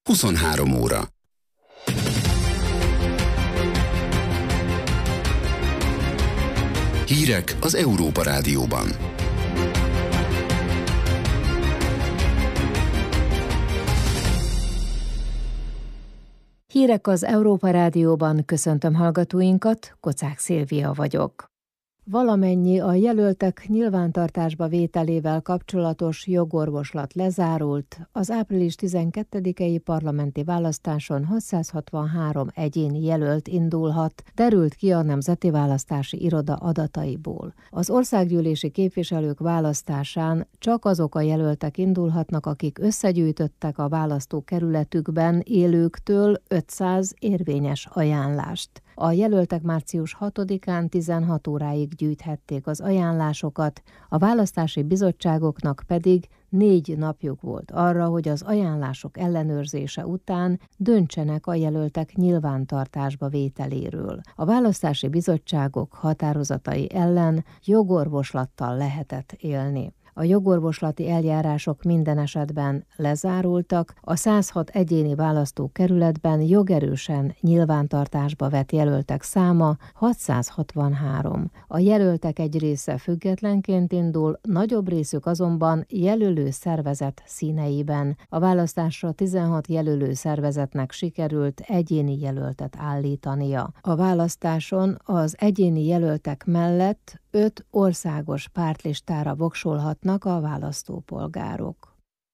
23 óra. Hírek az Európa Rádióban. Hírek az Európa Rádióban, köszöntöm hallgatóinkat, Kocák Szilvia vagyok. Valamennyi a jelöltek nyilvántartásba vételével kapcsolatos jogorvoslat lezárult, az április 12-i parlamenti választáson 663 egyéni jelölt indulhat, derült ki a Nemzeti Választási Iroda adataiból. Az országgyűlési képviselők választásán csak azok a jelöltek indulhatnak, akik összegyűjtöttek a választókerületükben élőktől 500 érvényes ajánlást. A jelöltek március 6-án 16 óráig gyűjthették az ajánlásokat, a választási bizottságoknak pedig 4 napjuk volt arra, hogy az ajánlások ellenőrzése után döntsenek a jelöltek nyilvántartásba vételéről. A választási bizottságok határozatai ellen jogorvoslattal lehetett élni. A jogorvoslati eljárások minden esetben lezárultak, a 106 egyéni választókerületben jogerősen nyilvántartásba vett jelöltek száma 663. A jelöltek egy része függetlenként indul, nagyobb részük azonban jelölő szervezet színeiben. A választásra 16 jelölő szervezetnek sikerült egyéni jelöltet állítania. A választáson az egyéni jelöltek mellett 5 országos pártlistára voksolhatnak a választópolgárok.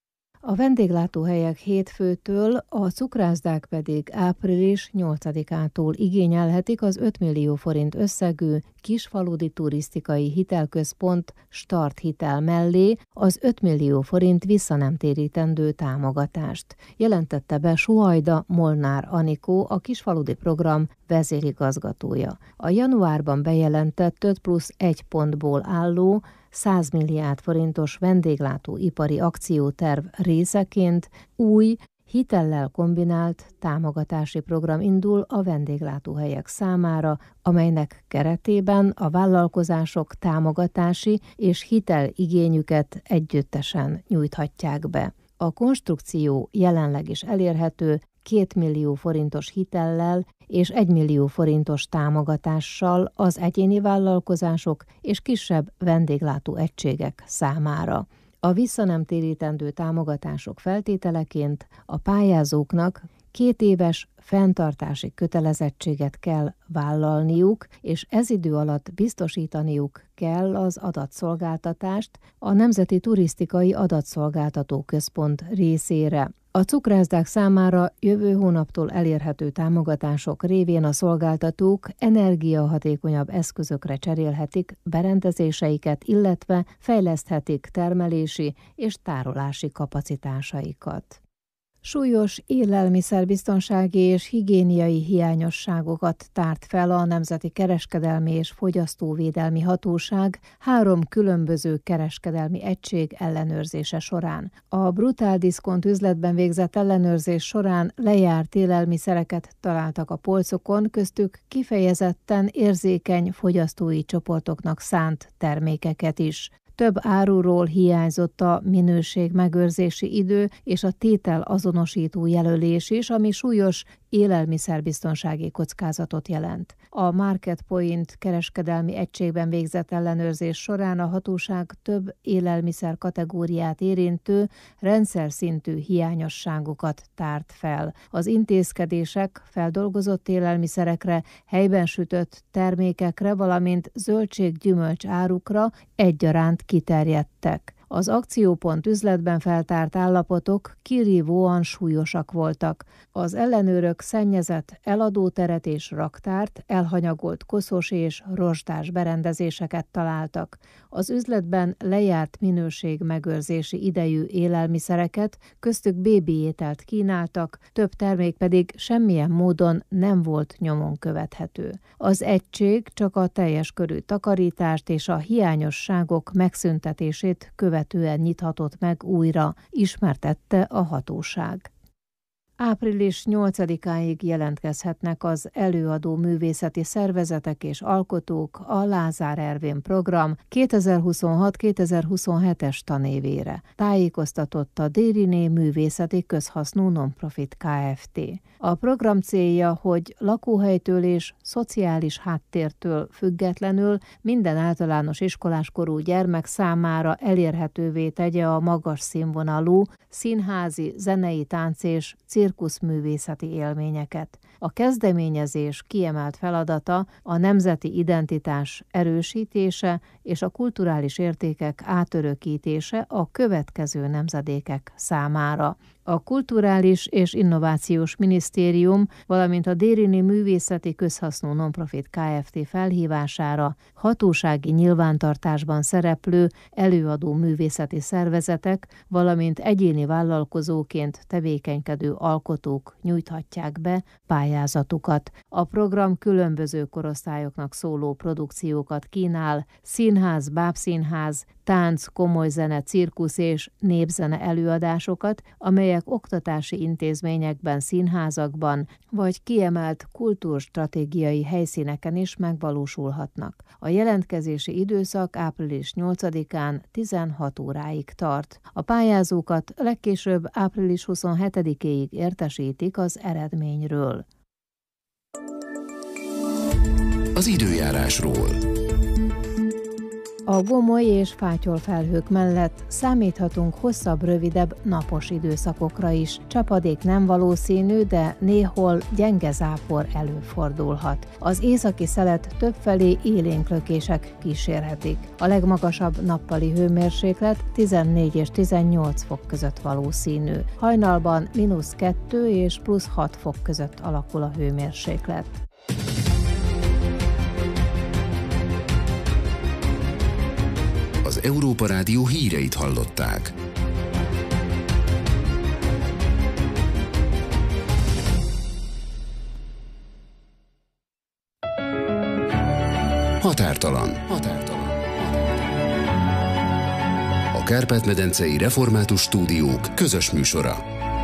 A vendéglátóhelyek hétfőtől, a cukrászdák pedig április 8-ától igényelhetik az 5 millió forint összegű kisfaludi turisztikai hitelközpont starthitel mellé az 5 millió forint visszanemtérítendő támogatást, jelentette be Suhajda Molnár Anikó, a kisfaludi program vezérigazgatója. A januárban bejelentett 5+1 pontból álló 100 milliárd forintos vendéglátóipari akcióterv részeként új, hitellel kombinált támogatási program indul a vendéglátóhelyek számára, amelynek keretében a vállalkozások támogatási és hiteligényüket együttesen nyújthatják be. A konstrukció jelenleg is elérhető 2 millió forintos hitellel és 1 millió forintos támogatással az egyéni vállalkozások és kisebb vendéglátó egységek számára. A visszanemtérítendő támogatások feltételeként a pályázóknak 2 éves fenntartási kötelezettséget kell vállalniuk, és ez idő alatt biztosítaniuk kell az adatszolgáltatást a Nemzeti Turisztikai Adatszolgáltató Központ részére. A cukrászdák számára jövő hónaptól elérhető támogatások révén a szolgáltatók energiahatékonyabb eszközökre cserélhetik berendezéseiket, illetve fejleszthetik termelési és tárolási kapacitásaikat. Súlyos élelmiszerbiztonsági és higiéniai hiányosságokat tárt fel a Nemzeti Kereskedelmi és Fogyasztóvédelmi Hatóság 3 különböző kereskedelmi egység ellenőrzése során. A Brutál Diszkont üzletben végzett ellenőrzés során lejárt élelmiszereket találtak a polcokon, köztük kifejezetten érzékeny fogyasztói csoportoknak szánt termékeket is. Több áruról hiányzott a minőségmegőrzési idő és a tétel azonosító jelölés is, ami súlyos élelmiszerbiztonsági kockázatot jelent. A Market Point kereskedelmi egységben végzett ellenőrzés során a hatóság több élelmiszer kategóriát érintő rendszerszintű hiányosságokat tárt fel. Az intézkedések feldolgozott élelmiszerekre, helyben sütött termékekre, valamint zöldség-gyümölcs árukra egyaránt kiterjedtek. Az akciópont üzletben feltárt állapotok kirívóan súlyosak voltak. Az ellenőrök szennyezett eladóteret és raktárt, elhanyagolt koszos és rozsdás berendezéseket találtak. Az üzletben lejárt minőségmegőrzési idejű élelmiszereket, köztük bébiételt kínáltak, több termék pedig semmilyen módon nem volt nyomon követhető. Az egység csak a teljes körű takarítást és a hiányosságok megszüntetését követően nyithatott meg újra, ismertette a hatóság. Április 8-áig jelentkezhetnek az előadó művészeti szervezetek és alkotók a Lázár Ervin program 2026-2027-es tanévére, tájékoztatott a Dériné Művészeti Közhasznú Nonprofit Kft. A program célja, hogy lakóhelytől és szociális háttértől függetlenül minden általános iskoláskorú gyermek számára elérhetővé tegye a magas színvonalú színházi, zenei, tánc és cirkuszművészeti élményeket. A kezdeményezés kiemelt feladata a nemzeti identitás erősítése és a kulturális értékek átörökítése a következő nemzedékek számára. A Kulturális és Innovációs Minisztérium, valamint a Dériné Művészeti Közhasznú Nonprofit Kft. Hatóságára hatósági nyilvántartásban szereplő előadó művészeti szervezetek, valamint egyéni vállalkozóként tevékenykedő alkotók nyújthatják be pályázatukat. A program különböző korosztályoknak szóló produkciókat kínál, színház, bábszínház, tánc, komoly zene, cirkusz és népzene előadásokat, amelyek oktatási intézményekben, színházakban vagy kiemelt kultúrstratégiai helyszíneken is megvalósulhatnak. A jelentkezési időszak április 8-án 16 óráig tart. A pályázókat legkésőbb április 27-éig értesítik az eredményről. Az időjárásról. A gomoly és fátyol felhők mellett számíthatunk hosszabb, rövidebb napos időszakokra is. Csapadék nem valószínű, de néhol gyenge zápor előfordulhat. Az északi szelet többfelé élénklökések kísérhetik. A legmagasabb nappali hőmérséklet 14 és 18 fok között valószínű. Hajnalban -2 és +6 fok között alakul a hőmérséklet. Az Európa Rádió híreit hallották. Határtalan. A Kárpát-medencei Református Stúdiók közös műsora.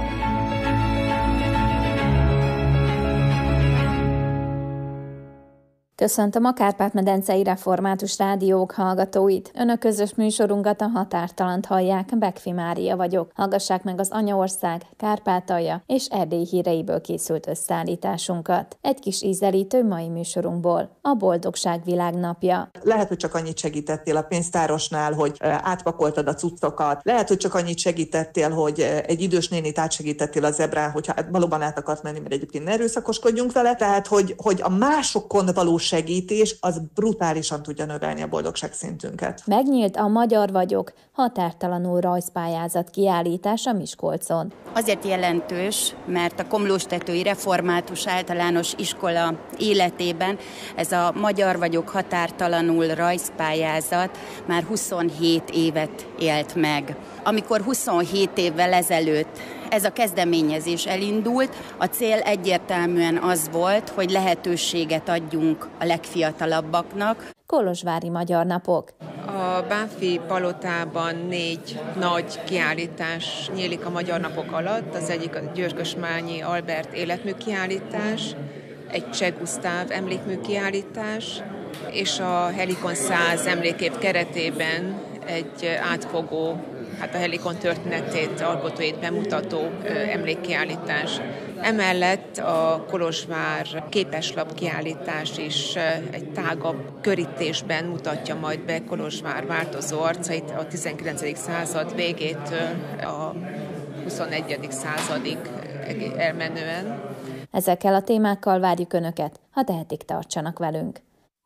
Köszöntöm a Kárpát-medencei Református Rádiók hallgatóit. Önök közös műsorunkat, a Határtalant hallják, Bekfi Mária vagyok. Hallgassák meg az Anyaország, Kárpátalja és Erdély híreiből készült összeállításunkat. Egy kis ízelítő mai műsorunkból, a Boldogság Világnapja. Lehet, hogy csak annyit segítettél a pénztárosnál, hogy átpakoltad a cuccokat. Lehet, hogy csak annyit segítettél, hogy egy idős nénit átsegítettél a zebrán, hogyha valóban át akart menni, mert egyébként ne erőszakoskodjunk vele. Tehát, hogy a másokon való segítés az brutálisan tudja növelni a boldogság szintünket. Megnyílt a Magyar vagyok határtalanul rajzpályázat kiállítása Miskolcon. Azért jelentős, mert a Komlóstetői Református Általános Iskola életében ez a Magyar vagyok határtalanul rajzpályázat már 27 évet élt meg. Amikor 27 évvel ezelőtt ez a kezdeményezés elindult, a cél egyértelműen az volt, hogy lehetőséget adjunk a legfiatalabbaknak. Kolozsvári Magyar Napok. A Bánffy palotában 4 nagy kiállítás nyílik a Magyar Napok alatt. Az egyik a Györgösmányi Albert életmű kiállítás, egy Cseh Gusztáv emlékmű kiállítás, és a Helikon 100 emlékév keretében egy átfogó, a Helikon történetét, alkotóit bemutató emlékkiállítás. Emellett a Kolozsvár képeslap kiállítás is egy tágabb körítésben mutatja majd be Kolozsvár változó arcait a 19. század végétől a 21. századig elmenően. Ezekkel a témákkal várjuk Önöket, ha tehetik, tartsanak velünk.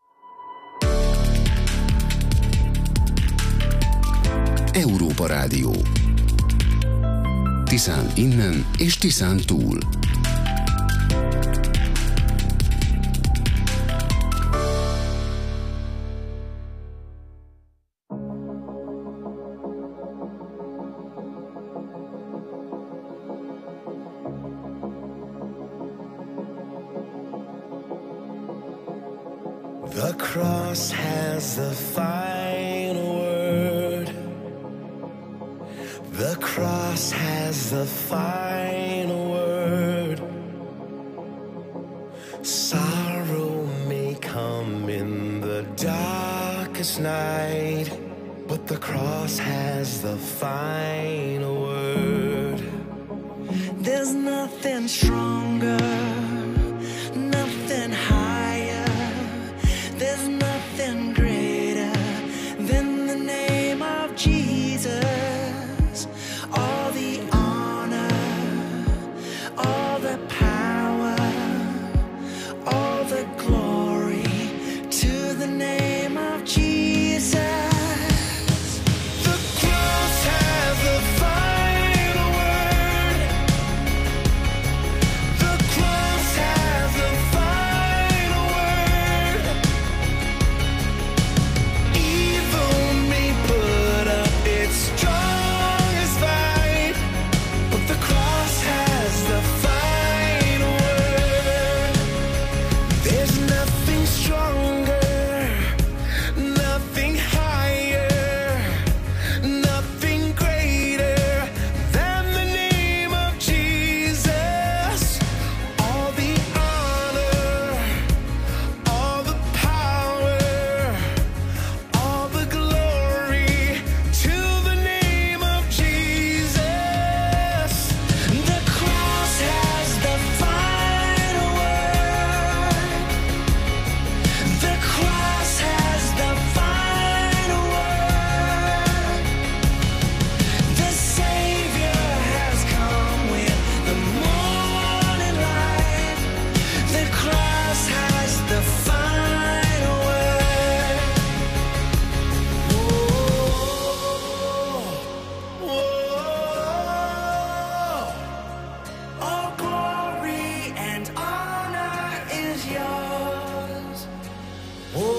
Európa Rádió. Tiszán innen és Tiszán túl. The cross has the final word. The cross has the final word. Sorrow may come in the darkest night, but the cross has the final word. There's nothing stronger, nothing higher, there's nothing greater than the name of Jesus. All the honor, all the power, all the glory to the name of Jesus. The cross has the final word. The cross has the final word. Evil may put up its strongest fight, but the cross has the final word. There's nothing stronger, nothing higher, nothing greater than the name of Jesus. All the honor, all the power, all the glory to the name of Jesus. The cross has the final word. The cross has the final word. The Savior has come with the morning light. The cross has the final word. Whoa, whoa. All glory and honor is yours. Whoa,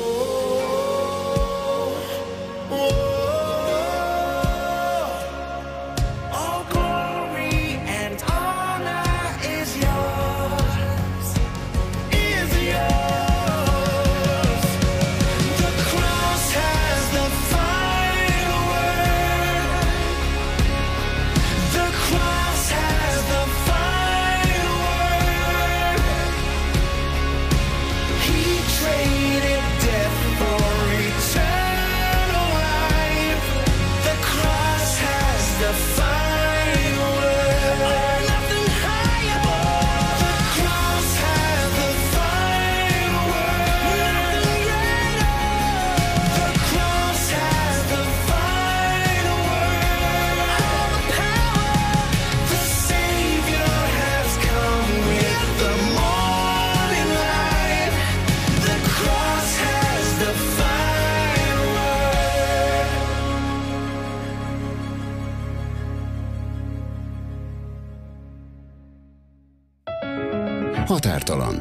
whoa. All glory and honor is yours. Is yours. The cross has the final word. The cross has the final word. He traded death for eternal life. The cross has the final word. Nothing higher. The cross has the final word. Nothing greater. The cross has the final word. All the power. The Savior has come with the morning light. The cross has the final word. Határtalan.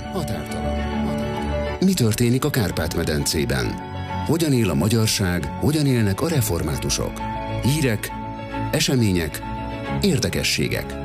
Mi történik a Kárpát-medencében? Hogyan él a magyarság, hogyan élnek a reformátusok? Hírek, események, érdekességek.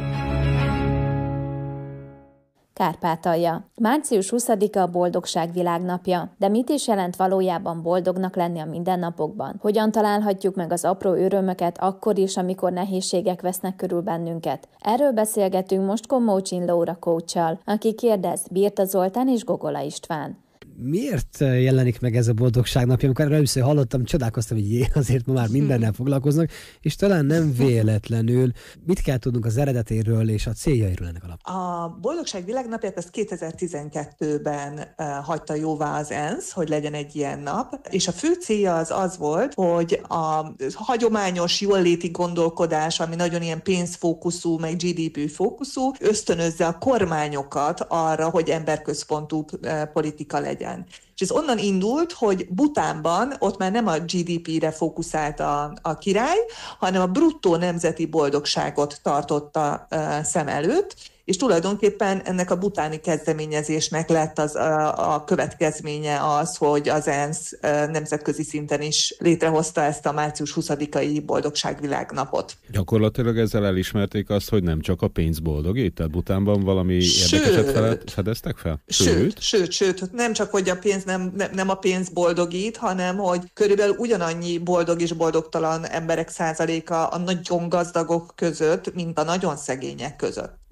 Kárpátalja. Március 20-a a Boldogság Világnapja, de mit is jelent valójában boldognak lenni a mindennapokban? Hogyan találhatjuk meg az apró örömöket akkor is, amikor nehézségek vesznek körül bennünket? Erről beszélgetünk most Komócsin Laura coachsal, aki kérdez Birta Zoltán és Gogola István. Miért jelenik meg ez a Boldogság napja? Amikor először hallottam, csodálkoztam, hogy azért ma már mindennel foglalkoznak, és talán nem véletlenül. Mit kell tudnunk az eredetéről és a céljairól ennek a nap? A Boldogság Világnapját ezt 2012-ben hagyta jóvá az ENSZ, hogy legyen egy ilyen nap, és a fő célja az volt, hogy a hagyományos jóléti gondolkodás, ami nagyon ilyen pénzfókuszú, meg GDP fókuszú, ösztönözze a kormányokat arra, hogy emberközpontú politika legyen. És ez onnan indult, hogy Bhutánban ott már nem a GDP-re fókuszált a király, hanem a bruttó nemzeti boldogságot tartotta szem előtt, és tulajdonképpen ennek a bhutáni kezdeményezésnek lett a következménye az, hogy az ENSZ nemzetközi szinten is létrehozta ezt a március 20-ai Boldogságvilágnapot. Gyakorlatilag ezzel elismerték azt, hogy nem csak a pénz boldogít? Tehát Bhutánban valami érdekeset fedeztek fel? Sőt, nem csak, hogy a pénz nem a pénz boldogít, hanem hogy körülbelül ugyanannyi boldog és boldogtalan emberek százaléka a nagyon gazdagok között, mint a nagyon szegények között. Bhután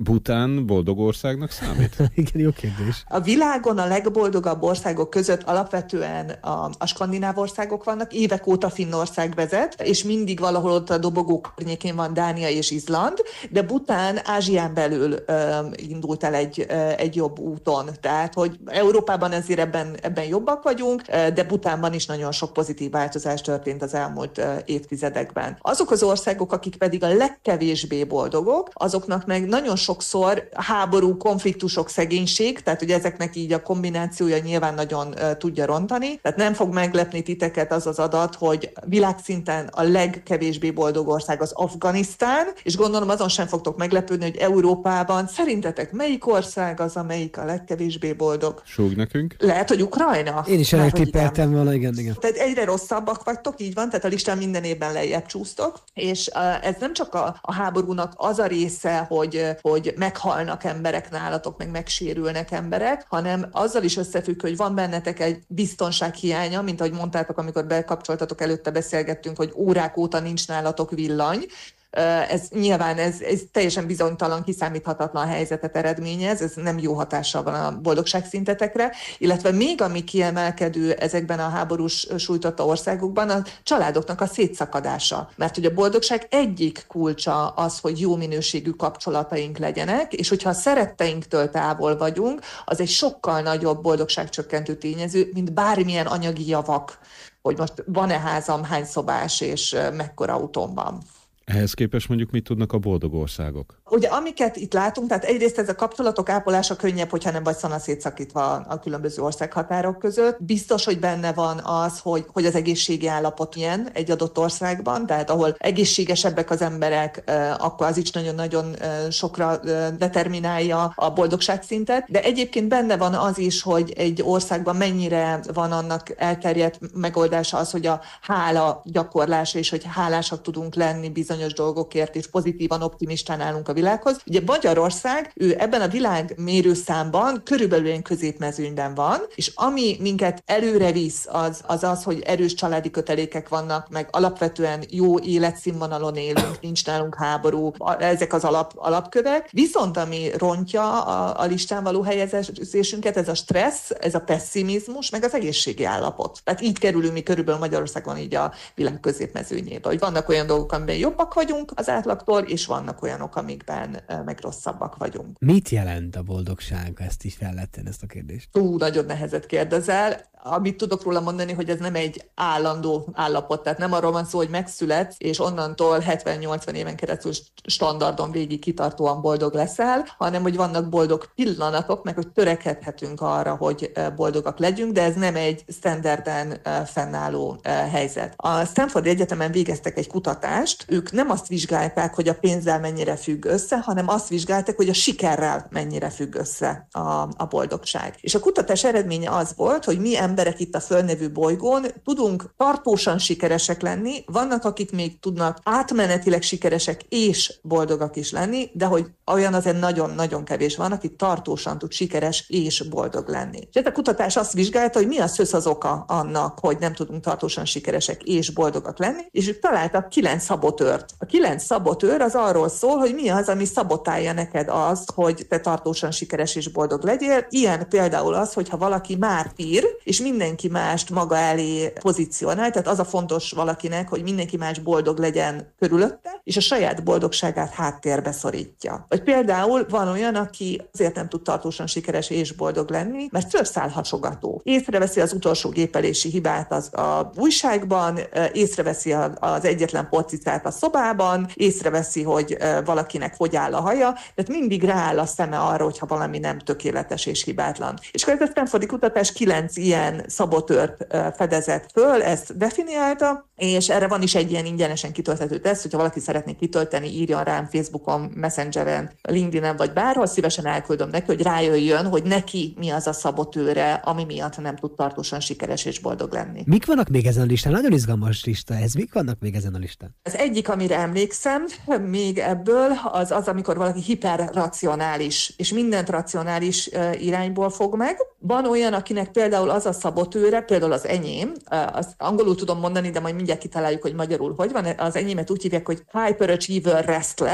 Bhután boldog országnak számít? Igen, jó kérdés. A világon a legboldogabb országok között alapvetően a skandináv országok vannak, évek óta Finnország vezet, és mindig valahol ott a dobogó környékén van Dánia és Izland, de Bhután Ázsián belül indult el egy jobb úton. Tehát, hogy Európában ezért ebben jobbak vagyunk, de Bhutánban is nagyon sok pozitív változás történt az elmúlt évtizedekben. Azok az országok, akik pedig a legkevésbé boldogok, azoknak meg nagyon sokszor háború, konfliktusok, szegénység, tehát ugye ezeknek így a kombinációja nyilván nagyon tudja rontani. Tehát nem fog meglepni titeket az az adat, hogy világszinten a legkevésbé boldog ország az Afganisztán, és gondolom azon sem fogtok meglepődni, hogy Európában szerintetek melyik ország az, amelyik a legkevésbé boldog? Súg nekünk. Lehet, hogy Ukrajna? Én is eltippeltem volna, igen. Tehát egyre rosszabbak vagytok, így van, tehát a listán minden évben lejjebb csúsztok, és ez nem csak a háborúnak az a része, hogy meghalnak emberek nálatok, meg megsérülnek emberek, hanem azzal is összefügg, hogy van bennetek egy biztonsághiánya, mint ahogy mondtátok, amikor bekapcsoltatok, előtte beszélgettünk, hogy órák óta nincs nálatok villany. Ez nyilván ez teljesen bizonytalan, kiszámíthatatlan helyzetet eredményez, ez nem jó hatással van a boldogságszintetekre, illetve még ami kiemelkedő ezekben a háborús sújtotta országokban, a családoknak a szétszakadása. Mert hogy a boldogság egyik kulcsa az, hogy jó minőségű kapcsolataink legyenek, és hogyha a szeretteinktől távol vagyunk, az egy sokkal nagyobb boldogságcsökkentő tényező, mint bármilyen anyagi javak, hogy most van-e házam, hány szobás és mekkora autóm van. Ehhez képest mondjuk mit tudnak a boldog országok? Ugye amiket itt látunk, tehát egyrészt ez a kapcsolatok ápolása könnyebb, hogyha nem vagy szanaszétszakítva a különböző országhatárok között. Biztos, hogy benne van az, hogy az egészségi állapot ilyen egy adott országban, tehát ahol egészségesebbek az emberek, akkor az is nagyon-nagyon sokra determinálja a boldogságszintet. De egyébként benne van az is, hogy egy országban mennyire van annak elterjedt megoldása az, hogy a hála gyakorlása, és hogy hálásak tudunk lenni bizonyos dolgokért, és pozitívan, optimistán állunk a világhoz. Ugye Magyarország, ő ebben a világ mérőszámban körülbelül ilyen középmezőnyben van, és ami minket előre visz, az, hogy erős családi kötelékek vannak, meg alapvetően jó életszínvonalon élünk, nincs nálunk háború, ezek az alapkövek. Viszont ami rontja a listán való helyezésünket, ez a stressz, ez a pesszimizmus, meg az egészségi állapot. Tehát így kerülünk mi körülbelül Magyarországon így a világ középmezőnyébe, hogy vannak olyan dolgok, amiben jobbak vagyunk az átlagtól, és vannak olyanok, amikben meg rosszabbak vagyunk. Mit jelent a boldogság? Ezt is fel lehet tenni, ezt a kérdést. Nagyon nehezet kérdezel. Amit tudok róla mondani, hogy ez nem egy állandó állapot, tehát nem arról van szó, hogy megszületsz, és onnantól 70-80 éven keresztül standardon végig kitartóan boldog leszel, hanem hogy vannak boldog pillanatok, meg hogy törekedhetünk arra, hogy boldogak legyünk, de ez nem egy standarden fennálló helyzet. A Stanford Egyetemen végeztek egy kutatást, ők nem azt vizsgálták, hogy a pénzzel mennyire függ össze, hanem azt vizsgálták, hogy a sikerrel mennyire függ össze a boldogság. És a kutatás eredménye az volt, hogy mi emberek itt a Földnevű bolygón tudunk tartósan sikeresek lenni, vannak, akik még tudnak átmenetileg sikeresek és boldogak is lenni, de hogy olyan azért nagyon-nagyon kevés van, aki tartósan tud sikeres és boldog lenni. És ez a kutatás azt vizsgálta, hogy mi az oka annak, hogy nem tudunk tartósan sikeresek és boldogak lenni, és ők találtak 9 szabotőrt. A 9 szabotőr az arról szól, hogy mi az, ami szabotálja neked azt, hogy te tartósan sikeres és boldog legyél. Ilyen például az, hogyha valaki mártír, és mindenki mást maga elé pozícionál, tehát az a fontos valakinek, hogy mindenki más boldog legyen körülötte, és a saját boldogságát háttérbe szorítja. Vagy például van olyan, aki azért nem tud tartósan sikeres és boldog lenni, mert szőrszálhasogató. Észreveszi az utolsó gépelési hibát az újságban, észreveszi az egyetlen porcicát a szobában, észreveszi, hogy valakinek hogy áll a haja, tehát mindig rááll a szeme arra, hogyha valami nem tökéletes és hibátlan. És akkor ez a Stanfordi kutatás 9 ilyen szabotőrt fedezett föl, ezt definiálta, és erre van is egy ilyen ingyenesen kitölthető teszt, hogyha valaki szeretné kitölteni, írjon rám Facebookon, Messengeren, LinkedIn-en vagy bárhol, szívesen elküldöm neki, hogy rájöjjön, hogy neki mi az a szabotőre, ami miatt nem tud tartósan sikeres és boldog lenni. Mik vannak még ezen a listán? Nagyon izgalmas lista ez. Mik vannak még ezen a listán? Az egyik, amire emlékszem még ebből, az, amikor valaki hiperracionális, és mindent racionális irányból fog meg. Van olyan, akinek például az a szabotőre, például az enyém, azt angolul tudom mondani, de majd mindjárt kitaláljuk, hogy magyarul hogy van. Az enyémet úgy hívják, hogy hyperachiever restless,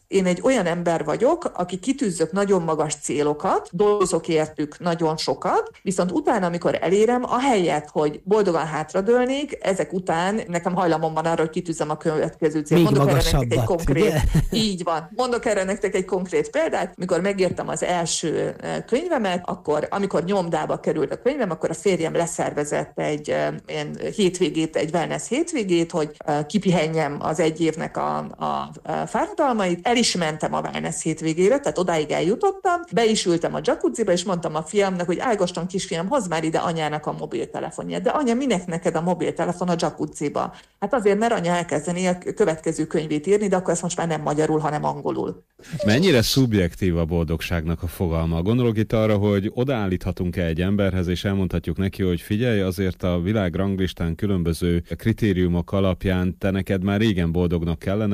Én egy olyan ember vagyok, aki kitűzök nagyon magas célokat, dolgozok értük nagyon sokat, viszont utána, amikor elérem, ahelyett, hogy boldogan hátradőlnék, ezek után nekem hajlamom van arra, hogy kitűzöm a következő célt. Mondok erre nektek egy konkrét, így van. Mondok erre nektek egy konkrét példát. Mikor megírtam az első könyvemet, akkor, amikor nyomdába került a könyvem, akkor a férjem leszervezett egy ilyen hétvégét, egy wellness hétvégét, hogy kipihenjem az egy évnek a fáradalmait. El is mentem a wellness hétvégére, tehát odáig eljutottam, be is ültem a jacuzziba, és mondtam a fiamnak, hogy Ágoston kisfiam, hozd már ide anyának a mobiltelefonját. De anya, minek neked a mobiltelefon a jacuzziba? Hát azért, mert anya elkezdeni a következő könyvét írni, de akkor ezt most már nem magyarul, hanem angolul. Mennyire szubjektív a boldogságnak a fogalma? Gondolok itt arra, hogy odaállíthatunk-e egy emberhez, és elmondhatjuk neki, hogy figyelj, azért a világ ranglistán különböző kritériumok alapján te neked már régen boldognak kellene,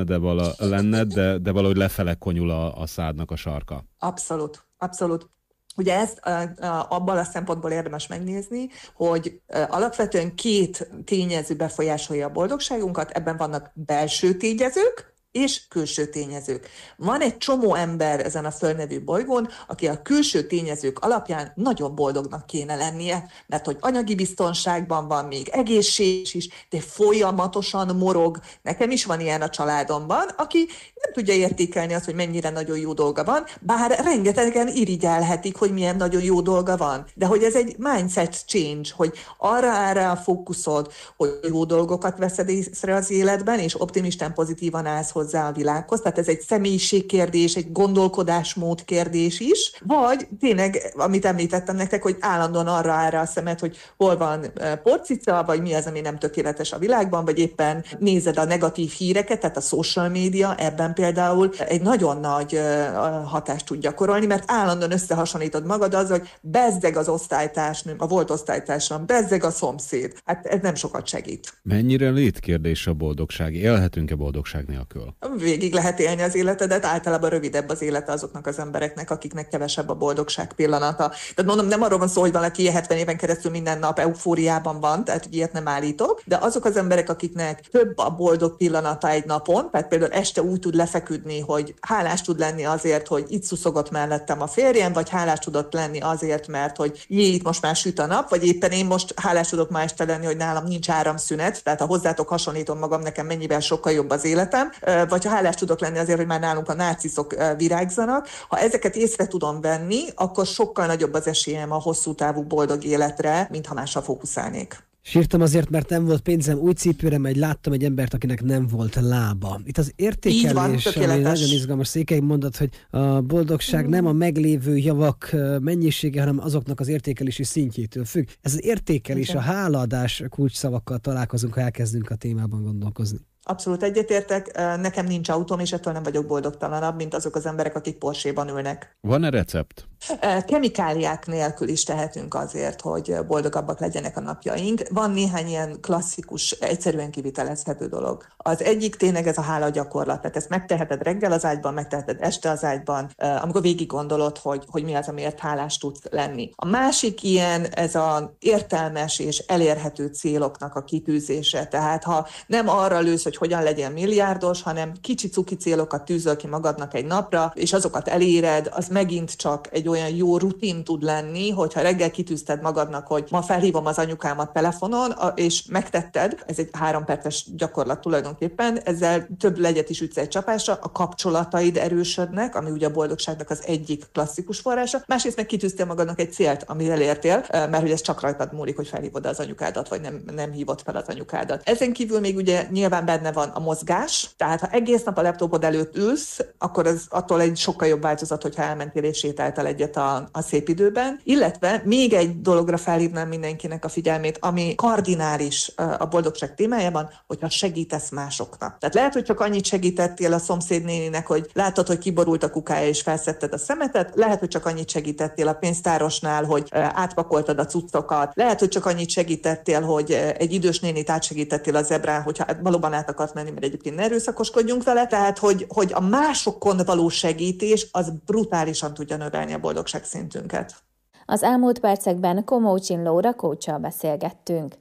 de valahogy lefele konyul a szádnak a sarka. Abszolút. Ugye ezt abban a szempontból érdemes megnézni, hogy alapvetően 2 tényező befolyásolja a boldogságunkat, ebben vannak belső tényezők, és külső tényezők. Van egy csomó ember ezen a Föld bolygón, aki a külső tényezők alapján nagyon boldognak kéne lennie, mert hogy anyagi biztonságban van, még egészség is, de folyamatosan morog. Nekem is van ilyen a családomban, aki nem tudja értékelni azt, hogy mennyire nagyon jó dolga van, bár rengetegen irigyelhetik, hogy milyen nagyon jó dolga van. De hogy ez egy mindset change, hogy arra a fókuszod, hogy jó dolgokat veszed észre az életben, és optimistán, pozitívan állsz hozzá a világhoz. Tehát ez egy személyiségkérdés, egy gondolkodásmód kérdés is, vagy tényleg, amit említettem nektek, hogy állandóan arra áll a szemed, hogy hol van porcica, vagy mi az, ami nem tökéletes a világban, vagy éppen nézed a negatív híreket, tehát a social media ebben például egy nagyon nagy hatást tud gyakorolni, mert állandóan összehasonlítod magad azzal, hogy bezzeg az osztálytársnőm, a volt osztálytársam, bezzeg a szomszéd. Hát ez nem sokat segít. Mennyire létkérdés a boldogság? Élhetünk-e boldogság nélkül? Végig lehet élni az életedet, általában rövidebb az élete azoknak az embereknek, akiknek kevesebb a boldogság pillanata. Tehát mondom, nem arról van szó, hogy valaki 70 éven keresztül minden nap eufóriában van, tehát hogy ilyet nem állítok, de azok az emberek, akiknek több a boldog pillanata egy napon, tehát például este úgy tud lefeküdni, hogy hálás tud lenni azért, hogy itt szuszogott mellettem a férjem, vagy hálás tudott lenni azért, mert hogy itt most már süt a nap, vagy éppen én most hálás tudok ma este lenni, hogy nálam nincs áramszünet, tehát ha hozzátok hasonlítom magam, nekem mennyivel sokkal jobb az életem, vagy ha hálás tudok lenni azért, hogy már nálunk a náciszok virágzanak. Ha ezeket észre tudom venni, akkor sokkal nagyobb az esélyem a hosszú távú boldog életre, mint ha másra fókuszálnék. Sírtam azért, mert nem volt pénzem új cipőre, mert láttam egy embert, akinek nem volt lába. Itt az értékelés, ami nagyon izgalmas. Székely mondat, hogy a boldogság nem a meglévő javak mennyisége, hanem azoknak az értékelési szintjétől függ. Ez az értékelés, a hálaadás kulcsszavakkal találkozunk, ha elkezdünk a témában gondolkozni. Abszolút egyetértek, nekem nincs autóm, és ettől nem vagyok boldogtalanabb, mint azok az emberek, akik Porsche-ban ülnek. Van-e recept? Kemikáliák nélkül is tehetünk azért, hogy boldogabbak legyenek a napjaink. Van néhány ilyen klasszikus, egyszerűen kivitelezhető dolog. Az egyik tényleg ez a hála gyakorlat. Tehát ezt megteheted reggel az ágyban, megteheted este az ágyban, amikor végig gondolod, hogy mi az, amiért hálás tudsz lenni. A másik ilyen, ez az értelmes és elérhető céloknak a kitűzése. Tehát ha nem arra lősz, hogy hogyan legyen milliárdos, hanem kicsi cuki célokat tűzöl ki magadnak egy napra, és azokat eléred, az megint csak egy olyan jó rutin tud lenni, hogyha reggel kitűzted magadnak, hogy ma felhívom az anyukámat telefonon, és megtetted, ez egy 3 perces gyakorlat tulajdonképpen, ezzel több legyet is ütsz egy csapásra, a kapcsolataid erősödnek, ami ugye a boldogságnak az egyik klasszikus forrása, másrészt meg kitűztél magadnak egy célt, amit elértél, mert hogy ez csak rajtad múlik, hogy felhívod az anyukádat, vagy nem hívod fel az anyukádat. Ezen kívül még ugye nyilván benne van a mozgás, tehát ha egész nap a laptopod előtt ülsz, akkor ez attól egy sokkal jobb változat, hogyha elmentél és sétáltál egyet a szép időben. Illetve még egy dologra felhívnám mindenkinek a figyelmét, ami kardinális a boldogság témájában, hogyha segítesz másoknak. Tehát lehet, hogy csak annyit segítettél a szomszédnéninek, hogy látod, hogy kiborult a kukája és felszedted a szemetet, lehet, hogy csak annyit segítettél a pénztárosnál, hogy átpakoltad a cuccokat, lehet, hogy csak annyit segítettél, hogy egy idős nénit átsegítettél a zebrán, hogyha valóban át akart menni, mert egyébként ne erőszakoskodjunk vele, tehát hogy a másokon való segítés az brutálisan tudja növelni a boldogság szintünket. Az elmúlt percekben Komócsin Lóra coachsal beszélgettünk.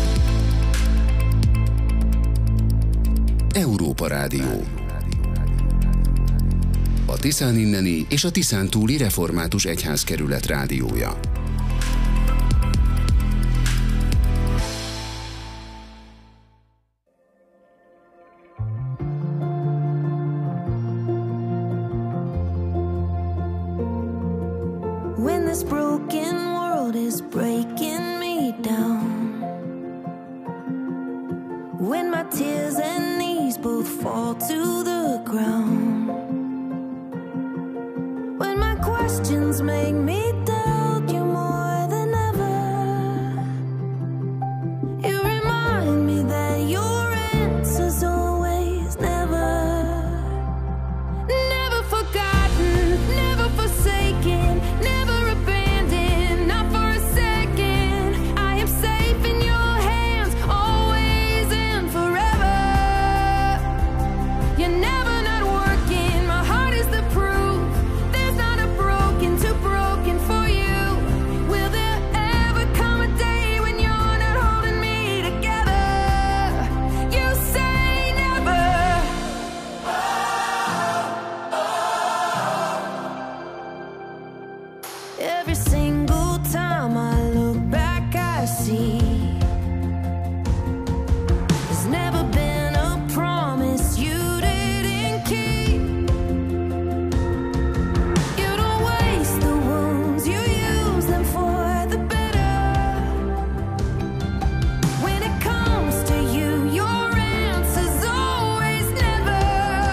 Európa Rádió. a Tiszán inneni és a Tiszán túli református egyházkerület rádiója. When this broken world is breaking me down, when my tears and knees both fall to the ground, when my questions make me doubt you more than ever, you remind me that your answer's always never. Never forgotten, never forsaken, never abandoned, not for a second. I am safe in your hands, always and forever. You're never not working, my heart is the proof. There's not a broken too broken for you. Will there ever come a day when you're not holding me together? You say never. Every single time I look back, I see there's never been a promise you didn't keep. You don't waste the wounds, you use them for the better. When it comes to you, your answer's always never.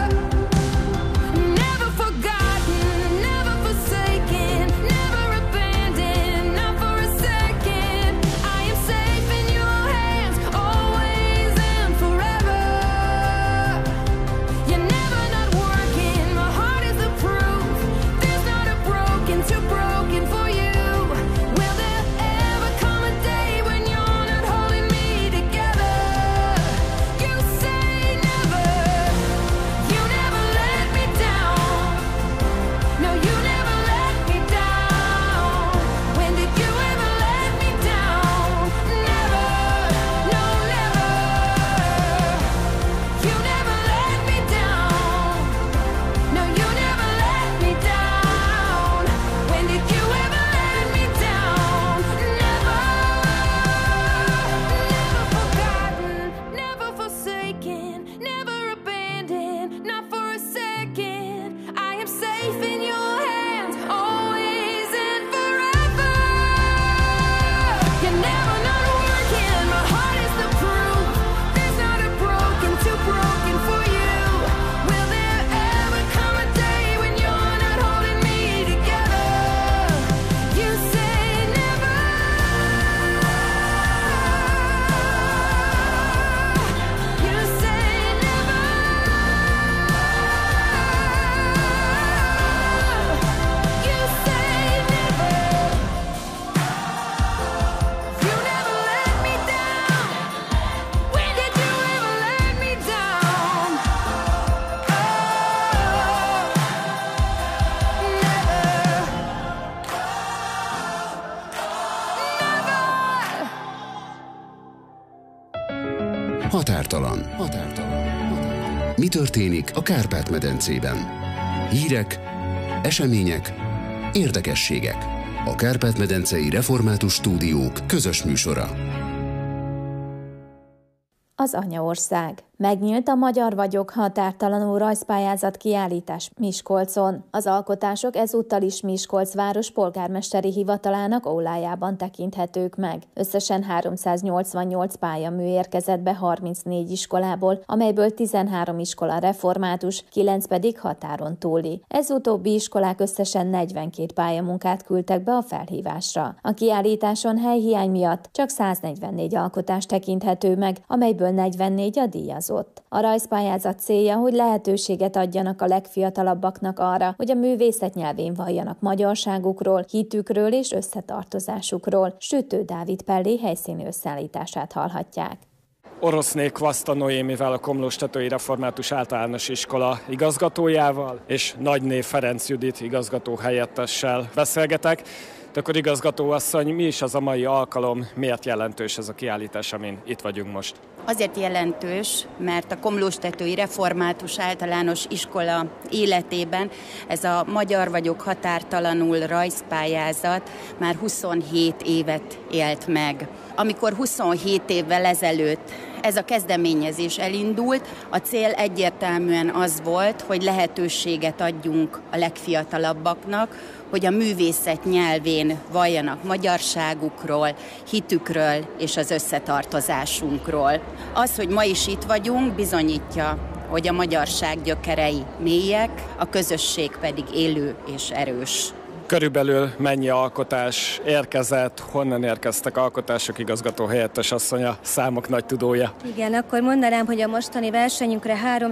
Never forgotten, never forsaken, never abandoned, not for a second. I am safe in your hands, always and forever. You're never not working, my heart is the proof. There's not a broken too broken for you. Will there ever come a day when you're not holding me together? You say never. You never let me down. No, you never let me down. When did you ever let me down? Never, no, never. You never let me down. No, you never let me down. When did you ever let me down? Never, never forgotten, never forsaken, never abandoned, not for a second. I am safe in your hands, always and forever. You're never not working, my heart is the proof. There's not a broken too broken for you. Will there ever come a day when you're not holding me together? You say never. You say never. You say never. You never let me down. When did you ever let me down? Határtalan. Mi történik a Kárpát-medencében? Hírek, események, érdekességek. A Kárpát-medencei Református Stúdiók közös műsora. Az Anyaország. Megnyílt a Magyar vagyok határtalanul rajzpályázat kiállítás Miskolcon. Az alkotások ezúttal is Miskolc város polgármesteri hivatalának ólájában tekinthetők meg. Összesen 388 pályamű érkezett be 34 iskolából, amelyből 13 iskola református, 9 pedig határon túli. Ez utóbbi iskolák összesen 42 pályamunkát küldtek be a felhívásra. A kiállításon helyhiány miatt csak 144 alkotás tekinthető meg, amelyből 44 a díjazott. A rajzpályázat célja, hogy lehetőséget adjanak a legfiatalabbaknak arra, hogy a művészet nyelvén valljanak magyarságukról, hitükről és összetartozásukról. Sütő Dávid Pellé helyszíni összeállítását hallhatják. Oroszné Kvaszta Noémivel, a Komlóstetői Református Általános Iskola igazgatójával, és Nagyné Ferenc Judit igazgató helyettessel beszélgetek. De akkor igazgatóasszony, mi is az a mai alkalom, miért jelentős ez a kiállítás, amin itt vagyunk most? Azért jelentős, mert a Komlóstetői Református Általános Iskola életében ez a Magyar vagyok határtalanul rajzpályázat már 27 évet élt meg. Amikor 27 évvel ezelőtt ez a kezdeményezés elindult, a cél egyértelműen az volt, hogy lehetőséget adjunk a legfiatalabbaknak, hogy a művészet nyelvén valljanak magyarságukról, hitükről és az összetartozásunkról. Az, hogy ma is itt vagyunk, bizonyítja, hogy a magyarság gyökerei mélyek, a közösség pedig élő és erős. Körülbelül mennyi alkotás érkezett, honnan érkeztek alkotások, igazgató helyettes asszony a számok nagy tudója? Igen, akkor mondanám, hogy a mostani versenyünkre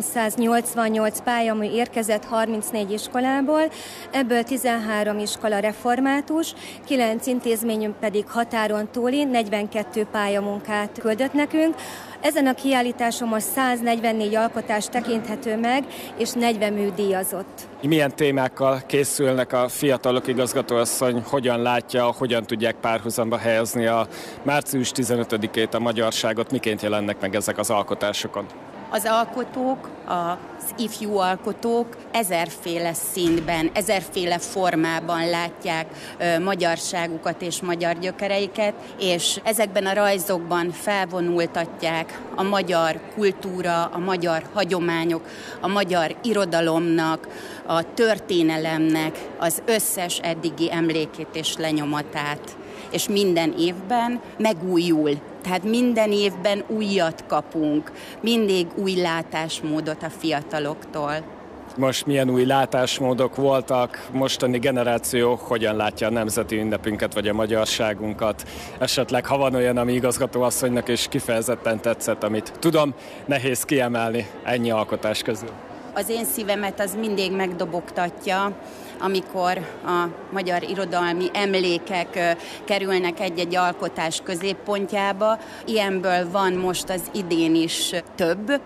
388 pályamű érkezett 34 iskolából, ebből 13 iskola református, 9 intézményünk pedig határon túli, 42 pályamunkát küldött nekünk. Ezen a kiállításon most 144 alkotás tekinthető meg, és 40 mű díjazott. Milyen témákkal készülnek a fiatalok, igazgatóasszony, hogyan látja, hogyan tudják párhuzamba helyezni a március 15-ét, a magyarságot, miként jelennek meg ezek az alkotásokon? Az alkotók, az ifjú alkotók ezerféle színben, ezerféle formában látják magyarságukat és magyar gyökereiket, és ezekben a rajzokban felvonultatják a magyar kultúra, a magyar hagyományok, a magyar irodalomnak, a történelemnek az összes eddigi emlékét és lenyomatát. És minden évben megújul. Tehát minden évben újat kapunk, mindig új látásmódot a fiataloktól. Most milyen új látásmódok voltak, mostani generáció hogyan látja a nemzeti ünnepünket vagy a magyarságunkat? Esetleg, ha van olyan, ami igazgatóasszonynak is kifejezetten tetszett, amit tudom, nehéz kiemelni ennyi alkotás közül. Az én szívemet az mindig megdobogtatja, amikor a magyar irodalmi emlékek kerülnek egy-egy alkotás középpontjába. Ilyenből van most az idén is több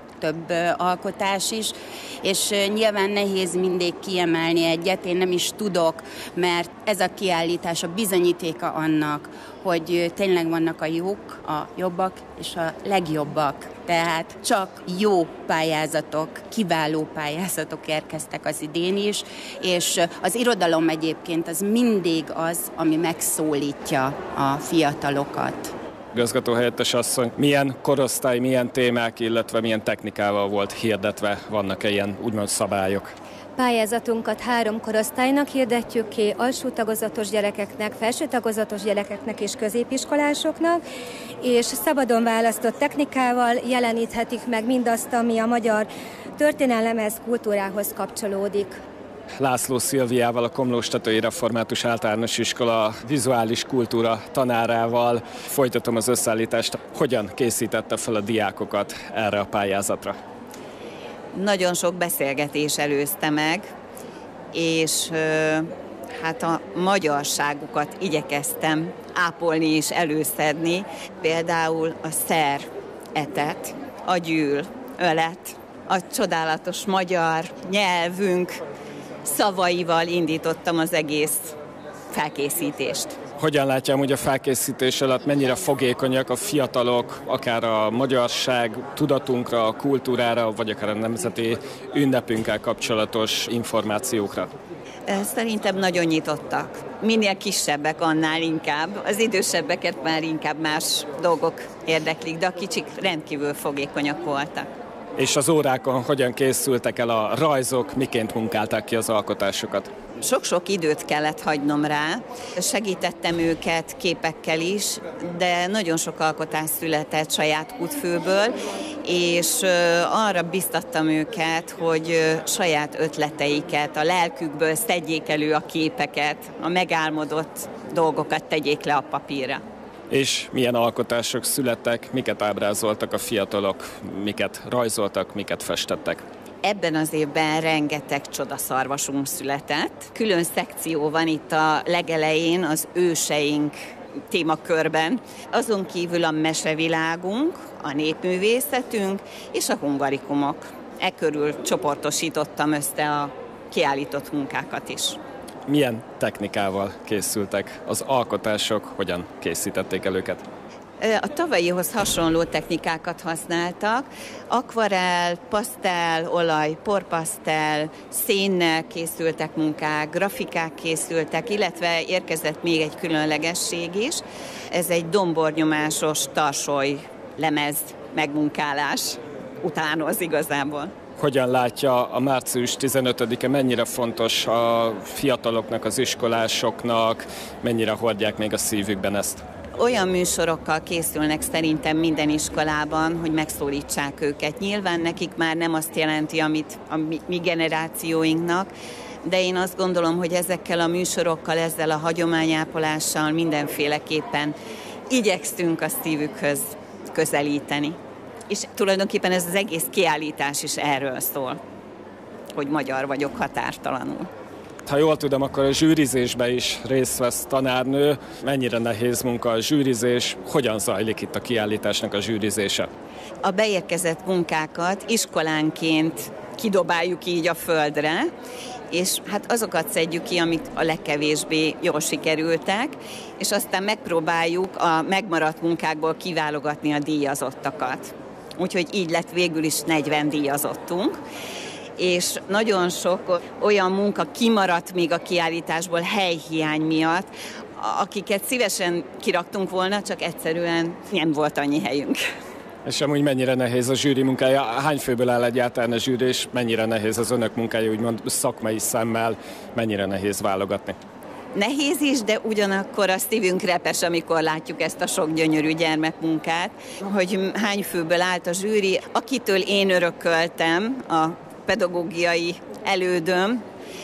alkotás is, és nyilván nehéz mindig kiemelni egyet, én nem is tudok, mert ez a kiállítás a bizonyítéka annak, hogy tényleg vannak a jók, a jobbak és a legjobbak. Tehát csak jó pályázatok, kiváló pályázatok érkeztek az idén is, és az irodalom egyébként az mindig az, ami megszólítja a fiatalokat. Igazgató helyettes asszony, milyen korosztály, milyen témák, illetve milyen technikával volt hirdetve, vannak-e ilyen úgymond szabályok? Pályázatunkat 3 korosztálynak hirdetjük ki, alsó tagozatos gyerekeknek, felső tagozatos gyerekeknek és középiskolásoknak, és szabadon választott technikával jeleníthetik meg mindazt, ami a magyar történelemhez, kultúrához kapcsolódik. László Szilviával, a Komlóstetői Református Általános Iskola vizuális kultúra tanárával folytatom az összeállítást. Hogyan készítette fel a diákokat erre a pályázatra? Nagyon sok beszélgetés előzte meg, és hát a magyarságukat igyekeztem ápolni és előszedni. Például a szer, etet, a gyűl, ölet, a csodálatos magyar nyelvünk szavaival indítottam az egész felkészítést. Hogyan látja amúgy a felkészítés alatt, mennyire fogékonyak a fiatalok, akár a magyarság tudatunkra, a kultúrára, vagy akár a nemzeti ünnepünkkel kapcsolatos információkra? Szerintem nagyon nyitottak. Minél kisebbek, annál inkább. Az idősebbeket már inkább más dolgok érdeklik, de a kicsik rendkívül fogékonyak voltak. És az órákon hogyan készültek el a rajzok, miként munkálták ki az alkotásokat? Sok-sok időt kellett hagynom rá, segítettem őket képekkel is, de nagyon sok alkotás született saját kútfőből, és arra biztattam őket, hogy saját ötleteiket, a lelkükből szedjék elő a képeket, a megálmodott dolgokat tegyék le a papírra. És milyen alkotások születtek, miket ábrázoltak a fiatalok, miket rajzoltak, miket festettek? Ebben az évben rengeteg csodaszarvasunk született. Külön szekció van itt a legelején az őseink témakörben. Azon kívül a mesevilágunk, a népművészetünk és a hungarikumok. E körül csoportosítottam össze a kiállított munkákat is. milyen technikával készültek az alkotások, hogyan készítették el őket? A tavalyihoz hasonló technikákat használtak. Akvarell, pasztel, olaj, porpasztel, szénnel készültek munkák, grafikák készültek, illetve érkezett még egy különlegesség is. Ez egy dombornyomásos tarsoly lemez megmunkálás utánoz igazából. Hogyan látja a március 15-e, mennyire fontos a fiataloknak, az iskolásoknak, mennyire hordják még a szívükben ezt? Olyan műsorokkal készülnek szerintem minden iskolában, hogy megszólítsák őket. Nyilván nekik már nem azt jelenti, amit a mi generációinknak, de én azt gondolom, hogy ezekkel a műsorokkal, ezzel a hagyományápolással mindenféleképpen igyekszünk a szívükhöz közelíteni. És tulajdonképpen ez az egész kiállítás is erről szól, hogy magyar vagyok határtalanul. Ha jól tudom, akkor a zsűrizésben is részt vesz tanárnő. Mennyire nehéz munka a zsűrizés? Hogyan zajlik itt a kiállításnak a zsűrizése? A beérkezett munkákat iskolánként kidobáljuk így a földre, és hát azokat szedjük ki, amit a legkevésbé jól sikerültek, és aztán megpróbáljuk a megmaradt munkákból kiválogatni a díjazottakat. Úgyhogy így lett végül is 40 díjazottunk. És nagyon sok olyan munka kimaradt még a kiállításból helyhiány miatt, akiket szívesen kiraktunk volna, csak egyszerűen nem volt annyi helyünk. És amúgy mennyire nehéz a zsűri munkája? Hány főből áll egyáltalán a zsűri, és mennyire nehéz az önök munkája, úgymond szakmai szemmel, mennyire nehéz válogatni? Nehéz is, de ugyanakkor a szívünk repes, amikor látjuk ezt a sok gyönyörű gyermekmunkát, hogy hány főből állt a zsűri, akitől én örököltem a pedagógiai elődöm,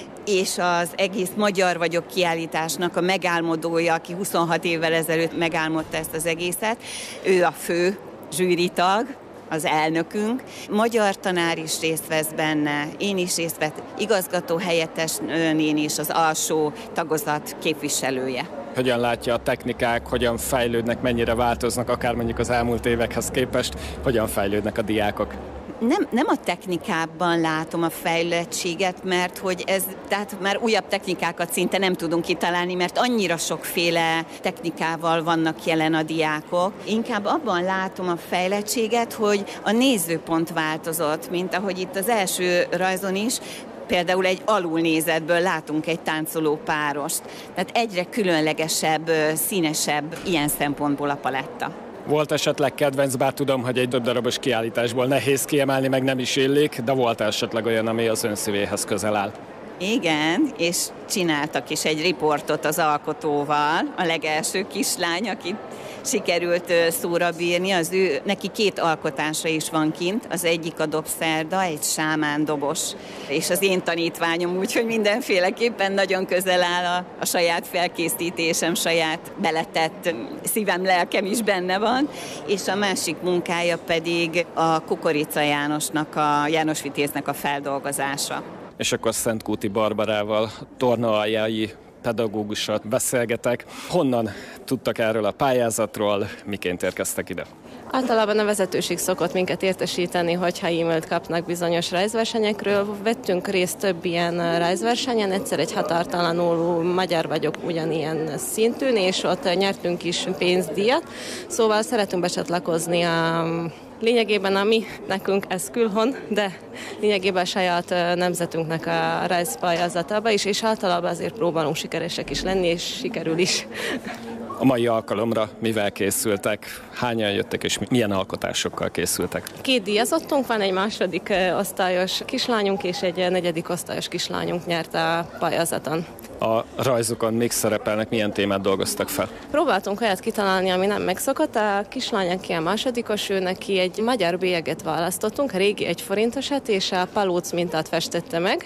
és az egész Magyar vagyok kiállításnak a megálmodója, aki 26 évvel ezelőtt megálmodta ezt az egészet, ő a fő zsűritag, az elnökünk. Magyar tanár is részt vesz benne, én is részt vett, igazgató helyettes nőn is az alsó tagozat képviselője. Hogyan látja a technikák, hogyan fejlődnek, mennyire változnak, akár mondjuk az elmúlt évekhez képest, hogyan fejlődnek a diákok? Nem a technikában látom a fejlettséget, mert hogy tehát már újabb technikákat szinte nem tudunk kitalálni, mert annyira sokféle technikával vannak jelen a diákok. Inkább abban látom a fejlettséget, hogy a nézőpont változott, mint ahogy itt az első rajzon is, például egy alulnézetből látunk egy táncoló párost. Tehát egyre különlegesebb, színesebb ilyen szempontból a paletta. Volt esetleg kedvenc, bár tudom, hogy egy darabos kiállításból nehéz kiemelni, meg nem is illik, de volt esetleg olyan, ami az ön szívéhez közel áll? Igen, és csináltak is egy riportot az alkotóval, a legelső kislány, akit sikerült szóra bírni, neki 2 alkotása is van kint, az egyik a dobszerda, egy sámán dobos, és az én tanítványom, úgyhogy mindenféleképpen nagyon közel áll a saját felkészítésem, saját beletett szívem, lelkem is benne van, és a másik munkája pedig a Kukorica Jánosnak, a János Vitéznek a feldolgozása. És akkor Szentkúti Barbarával, tornaaljai pedagógussal beszélgetek. Honnan tudtak erről a pályázatról, miként érkeztek ide? Általában a vezetőség szokott minket értesíteni, hogyha e-mailt kapnak bizonyos rajzversenyekről. Vettünk részt több ilyen rajzversenyen, egyszer egy határtalanul magyar vagyok ugyanilyen szintűn, és ott nyertünk is pénzdíjat. Szóval szeretünk becsatlakozni lényegében nekünk ez külhon, de lényegében a saját nemzetünknek a rajzpályázatába is, és általában azért próbálunk sikeresek is lenni, és sikerül is. A mai alkalomra mivel készültek? Hányan jöttek, és milyen alkotásokkal készültek? 2 díjazottunk van, egy második osztályos kislányunk, és egy negyedik osztályos kislányunk nyert a pályázaton. A rajzokon még szerepelnek, milyen témát dolgoztak fel? Próbáltunk olyat kitalálni, ami nem megszokott. A kislány, aki a másodikos, ő neki egy magyar bélyeget választottunk, a régi 1 forintosat, és a palóc mintát festette meg.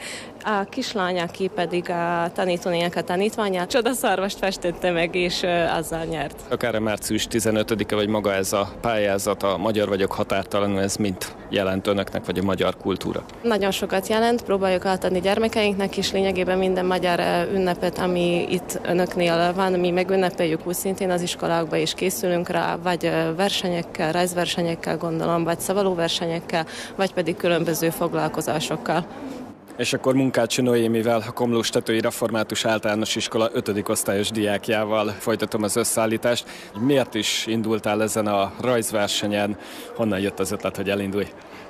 A kislány, aki pedig a tanítónének a tanítványát, csodaszarvast festette meg, és azzal nyert. Akár a március 15-e, vagy maga ez a pályázat, a Magyar vagyok határtalanul, ez mind jelent önöknek, vagy a magyar kultúra? Nagyon sokat jelent, próbáljuk átadni gyermekeinknek is, lényegében minden magyar ünnepet, ami itt önöknél van, mi megünnepeljük úgy szintén az iskolákba, és készülünk rá, vagy versenyekkel, rajzversenyekkel gondolom, vagy szavalóversenyekkel, vagy pedig különböző foglalkozásokkal. És akkor Munkácsi Noémivel, a Komlóstetői Református Általános Iskola 5. osztályos diákjával folytatom az összeállítást. Miért is indultál ezen a rajzversenyen? Honnan jött az ötlet, hogy elindulj?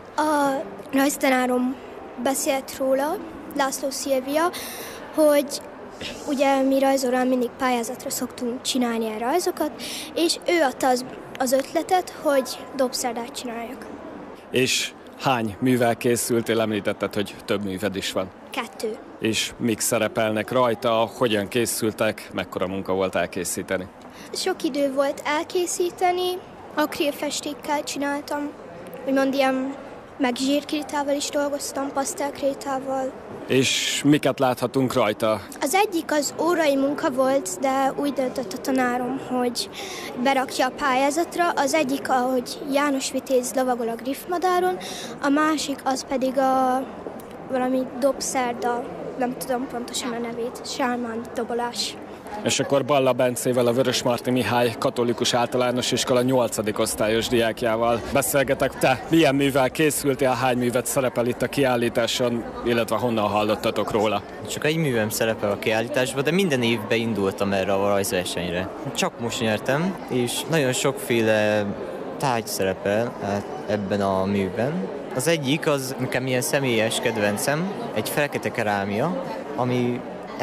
A rajztanárom beszélt róla, László Szilvia, hogy ugye mi rajzórán mindig pályázatra szoktunk csinálni ilyen rajzokat, és ő adta az ötletet, hogy dobszerdát csináljak. És hány művel készültél? Említetted, hogy több műved is van. 2. És mik szerepelnek rajta, hogyan készültek, mekkora munka volt elkészíteni? Sok idő volt elkészíteni, akrilfestékkel csináltam, úgymond ilyen meg zsírkrétával is dolgoztam, pasztelkrétával. És miket láthatunk rajta? Az egyik az órai munka volt, de úgy döntött a tanárom, hogy berakja a pályázatra. Az egyik, ahogy János Vitéz lovagol a griffmadáron, a másik az pedig valami dobszerda, nem tudom pontosan a nevét, sálmán dobolás. És akkor Balla Bencével, a Vörösmarty Mihály Katolikus Általános Iskola 8. osztályos diákjával beszélgetek. Te milyen művel készültél, hány művet szerepel itt a kiállításon, illetve honnan hallottatok róla? Csak egy művem szerepel a kiállításban, de minden évben indultam erre a rajzversenyre. Csak most nyertem, és nagyon sokféle tárgy szerepel ebben a műben. Az egyik az nekem ilyen személyes kedvencem, egy fekete kerámia, ami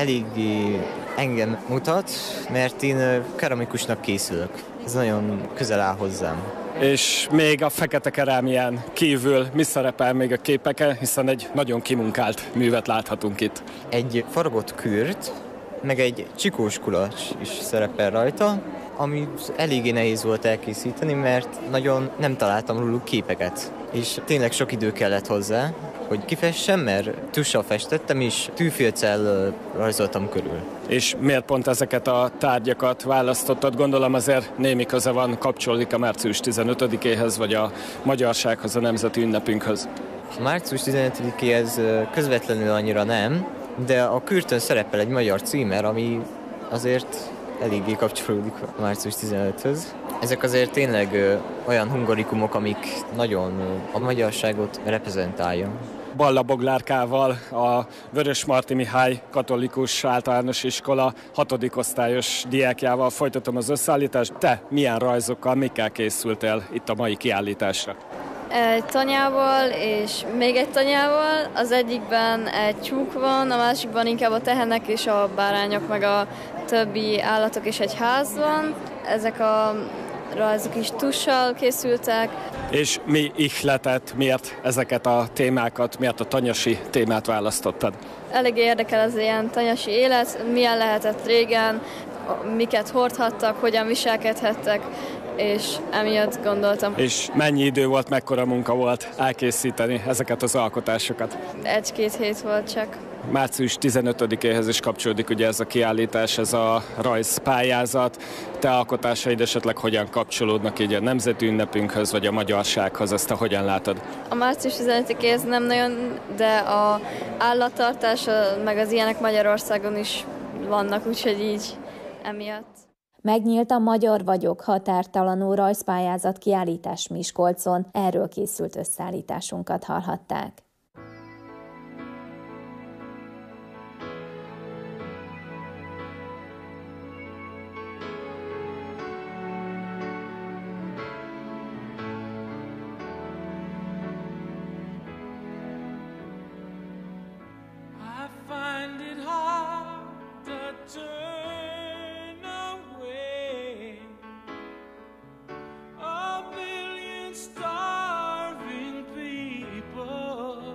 eléggé engem mutat, mert én keramikusnak készülök. Ez nagyon közel áll hozzám. És még a fekete kerámián kívül mi szerepel még a képeken, hiszen egy nagyon kimunkált művet láthatunk itt. Egy faragott kürt, meg egy csikós kulacs is szerepel rajta, ami eléggé nehéz volt elkészíteni, mert nagyon nem találtam róluk képeket. És tényleg sok idő kellett hozzá, hogy kifessem, mert tussal festettem, és tűfélccel rajzoltam körül. És miért pont ezeket a tárgyakat választottad? Gondolom azért némi köze van, kapcsolódik a március 15-éhez, vagy a magyarsághoz, a nemzeti ünnepünkhöz. A március 15-éhez közvetlenül annyira nem, de a kürtön szerepel egy magyar címer, ami azért eléggé kapcsolódik a március 15-höz. Ezek azért tényleg olyan hungarikumok, amik nagyon a magyarságot reprezentálja. Balla Boglárkával, a Vörösmarty Mihály Katolikus Általános Iskola 6. osztályos diákjával folytatom az összeállítást. Te milyen rajzokkal, mikkel készültél itt a mai kiállításra? Egy tanyával és még egy tanyával. Az egyikben egy tyúk van, a másikban inkább a tehenek és a bárányok, meg a többi állatok és egy ház van. Ezek a rajzok is tussal készültek. És mi ihletett, miért ezeket a témákat, miért a tanyasi témát választottad? Elég érdekel az ilyen tanyasi élet, milyen lehetett régen, miket hordhattak, hogyan viselkedhettek, és emiatt gondoltam. És mennyi idő volt, mekkora munka volt elkészíteni ezeket az alkotásokat? 1-2 hét volt csak. Március 15-éhez is kapcsolódik ugye ez a kiállítás, ez a rajzpályázat. Te alkotásaid esetleg hogyan kapcsolódnak így a nemzeti ünnepünkhöz, vagy a magyarsághoz, ezt te hogyan látod? A március 15-éhez nem nagyon, de a állattartás, meg az ilyenek Magyarországon is vannak, úgyhogy így emiatt. Megnyílt a Magyar vagyok határtalanul rajzpályázat kiállítás Miskolcon, erről készült összeállításunkat hallhatták. Starving people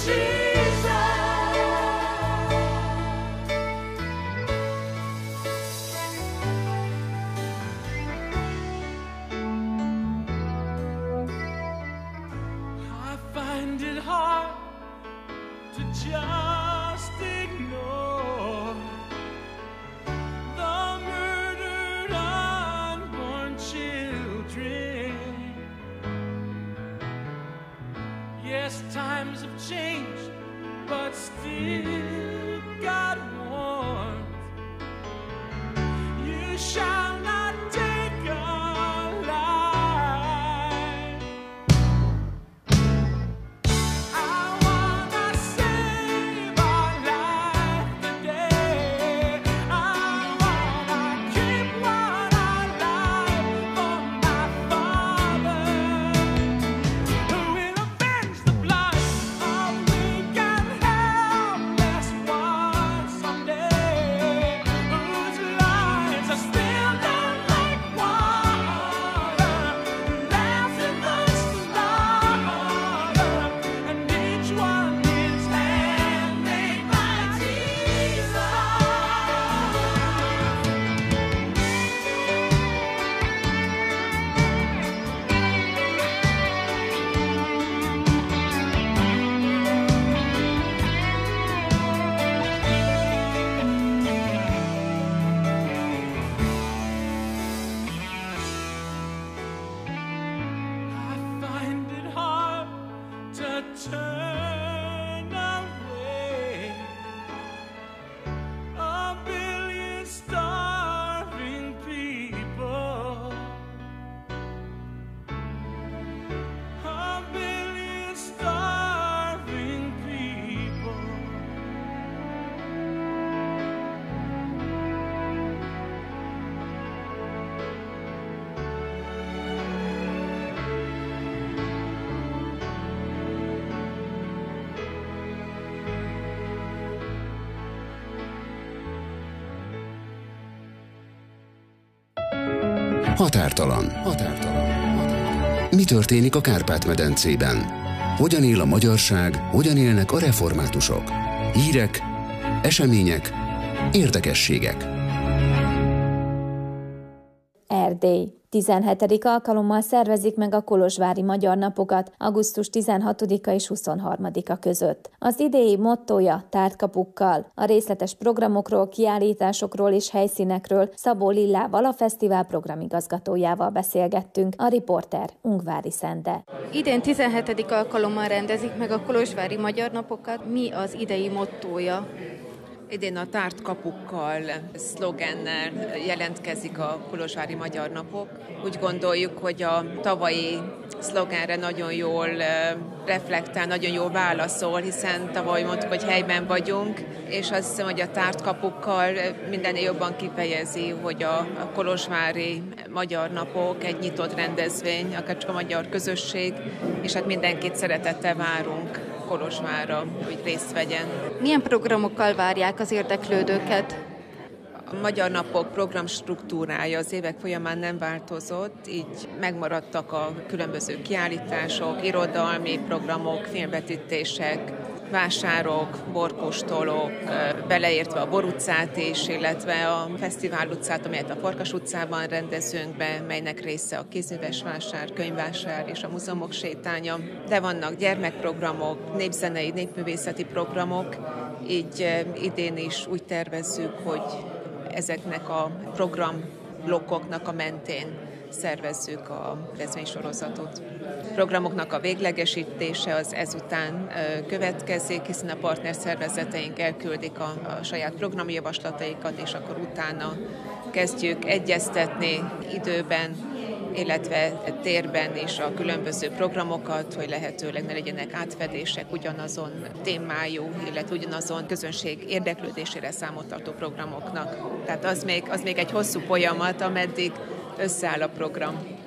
I find it hard to just ignore the murdered unborn children. Yes, times have changed, but still God warns. You shall not take a life. I wanna save our life today. I wanna keep what I like for my Father, who will avenge the blood of weak and helpless ones someday, whose lives are spilled out like water, left in the slaughter, and each one is handmade by Jesus. I find it hard to turn away. A billion starving people. A billion starving people. Határtalan. Mi történik a Kárpát-medencében? Hogyan él a magyarság, hogyan élnek a reformátusok? Hírek, események, érdekességek. Erdély. 17. alkalommal szervezik meg a kolozsvári Magyar Napokat augusztus 16-a és 23-a között. Az idei mottója tárt kapukkal. A részletes programokról, kiállításokról és helyszínekről Szabó Lillával, a fesztivál programigazgatójával beszélgettünk, a riporter Ungvári Szende. Idén 17. alkalommal rendezik meg a kolozsvári Magyar Napokat. Mi az idei mottója? Idén a tárt kapukkal, szlogennel jelentkezik a kolozsvári Magyar Napok. Úgy gondoljuk, hogy a tavalyi szlogenre nagyon jól reflektál, nagyon jól válaszol, hiszen tavaly mondtuk, hogy helyben vagyunk, és azt hiszem, hogy a tárt kapukkal mindennél jobban kifejezi, hogy a kolozsvári Magyar Napok egy nyitott rendezvény, akár csak a magyar közösség, és hát mindenkit szeretettel várunk Kolozsvárra, hogy részt vegyen. Milyen programokkal várják az érdeklődőket? A Magyar Napok program struktúrája az évek folyamán nem változott, így megmaradtak a különböző kiállítások, irodalmi programok, filmvetítések, vásárok, borkóstolók, beleértve a Bor utcát is, illetve a Fesztivál utcát, amelyet a Farkas utcában rendezünk be, melynek része a kézműves vásár, könyvvásár és a múzeumok sétánya. De vannak gyermekprogramok, népzenei, népművészeti programok, így idén is úgy tervezzük, hogy ezeknek a programblokkoknak a mentén szervezzük a rendezvénysorozatot. A programoknak a véglegesítése az ezután következik, hiszen a partnerszervezeteink elküldik a saját programjavaslataikat, és akkor utána kezdjük egyeztetni időben, illetve térben is a különböző programokat, hogy lehetőleg ne legyenek átfedések ugyanazon témájú, illetve ugyanazon közönség érdeklődésére számot programoknak. Tehát az még egy hosszú folyamat, ameddig összeáll a program.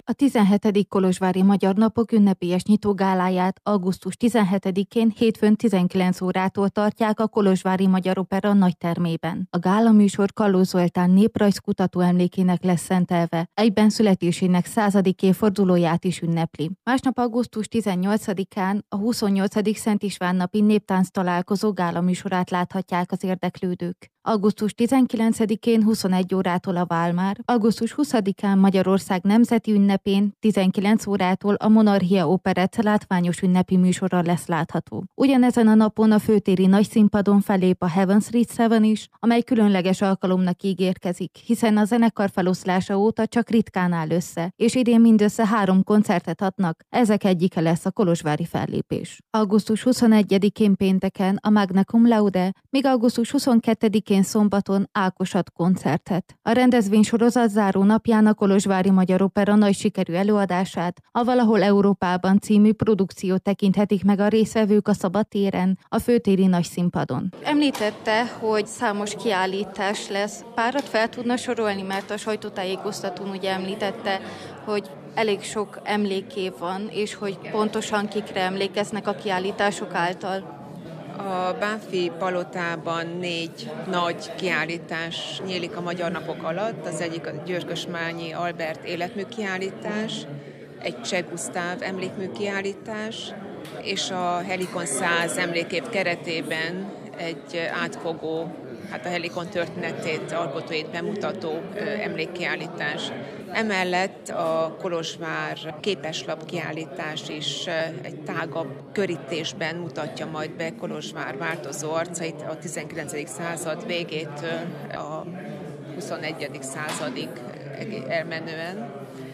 A 17. Kolozsvári Magyar Napok ünnepélyes nyitógáláját augusztus 17-én hétfőn 19 órától tartják a Kolozsvári Magyar Opera nagytermében. A gálaműsor Kalló Zoltán néprajzkutató emlékének lesz szentelve, egyben születésének 100. évfordulóját is ünnepli. Másnap augusztus 18-án a 28. Szent István napi néptánc találkozó gálaműsorát láthatják az érdeklődők. Augusztus 19-én 21 órától a Válmár, augusztus 20-án Magyarország nemzeti ünnepén 19 órától a Monarchia Operett látványos ünnepi műsora lesz látható. Ugyanezen a napon a főtéri nagyszínpadon fellép a Heaven Street 7 is, amely különleges alkalomnak ígérkezik, hiszen a zenekar feloszlása óta csak ritkán áll össze, és idén mindössze 3 koncertet adnak, ezek egyike lesz a kolozsvári fellépés. Augusztus 21-én pénteken a Magna Cum Laude, míg augusztus 22-én szombaton Ákosat koncertet. A rendezvény sorozat záró napján a Kolozsvári Magyar Opera nagy sikerű előadását, a Valahol Európában című produkciót tekinthetik meg a résztvevők a szabadtéren, a főtéri nagyszínpadon. Említette, hogy számos kiállítás lesz. Párat fel tudna sorolni, mert a sajtótájékoztatón ugye említette, hogy elég sok emlékév van, és hogy pontosan kikre emlékeznek a kiállítások által. A Bánffy palotában 4 nagy kiállítás nyílik a Magyar Napok alatt. Az egyik a Györgösmányi Albert életmű kiállítás, egy Cseh Gusztáv emlékmű kiállítás, és a Helikon 100 emlékév keretében egy átfogó, a Helikon történetét, alkotóit bemutató emlékkiállítás. Emellett a Kolozsvár képeslap kiállítás is egy tágabb körítésben mutatja majd be Kolozsvár változó arcait a 19. század végétől a 21. századig elmenően.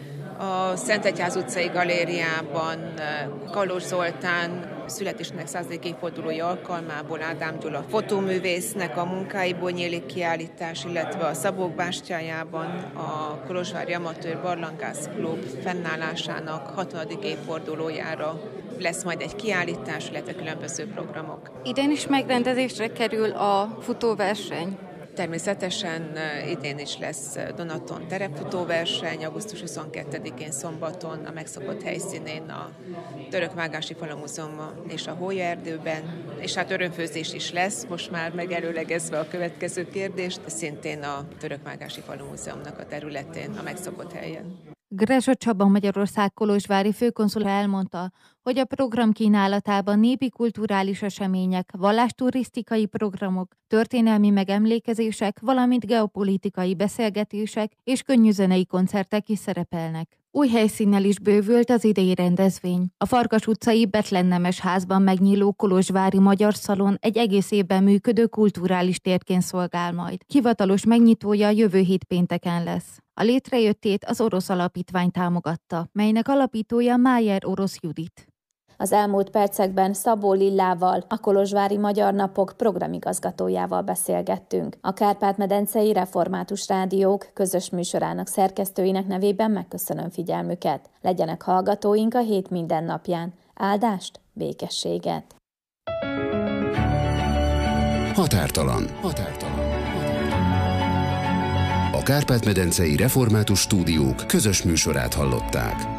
A Szentegyház utcai galériában Kallós Zoltán születésének 100. évfordulója alkalmából Ádám Gyula fotóművésznek a munkáiból nyílik kiállítás, illetve a Szabók bástyájában a Kolozsvári Amatőr Barlangász Klub fennállásának 60. évfordulójára lesz majd egy kiállítás, illetve különböző programok. Idén is megrendezésre kerül a futóverseny. Természetesen idén is lesz Donaton terepfutóverseny, augusztus 22-én szombaton a megszokott helyszínén a Törökvágási Falu Múzeumban és a Hólyaerdőben, és örömfőzés is lesz, most már megelőlegezve a következő kérdést, szintén a Törökvágási Falu Múzeumnak a területén, a megszokott helyen. Grezsa Csaba Magyarország kolozsvári főkonzula elmondta, hogy a program kínálatában népi kulturális események, vallásturisztikai programok, történelmi megemlékezések, valamint geopolitikai beszélgetések és könnyűzenei koncertek is szerepelnek. Új helyszínnel is bővült az idei rendezvény. A Farkas utcai Bethlen Nemes házban megnyíló Kolozsvári Magyar Szalon egy egész évben működő kulturális térként szolgál majd. Hivatalos megnyitója jövő hét pénteken lesz. A létrejöttét az Orosz Alapítvány támogatta, melynek alapítója Májer Orosz Judit. Az elmúlt percekben Szabó Lillával, a Kolozsvári Magyar Napok programigazgatójával beszélgettünk. A Kárpát-medencei Református Rádiók közös műsorának szerkesztőinek nevében megköszönöm figyelmüket. Legyenek hallgatóink a hét minden napján. Áldást, békességet! Határtalan. A Kárpát-medencei Református Stúdiók közös műsorát hallották.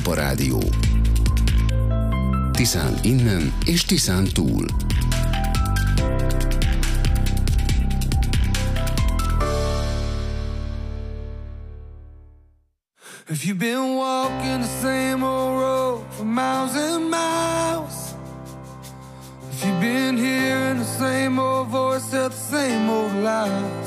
Európa Rádió. Tiszán innen és Tiszán túl. If you've been walking the same old road for miles and miles, if you've been hearing the same old voice at the same old lies,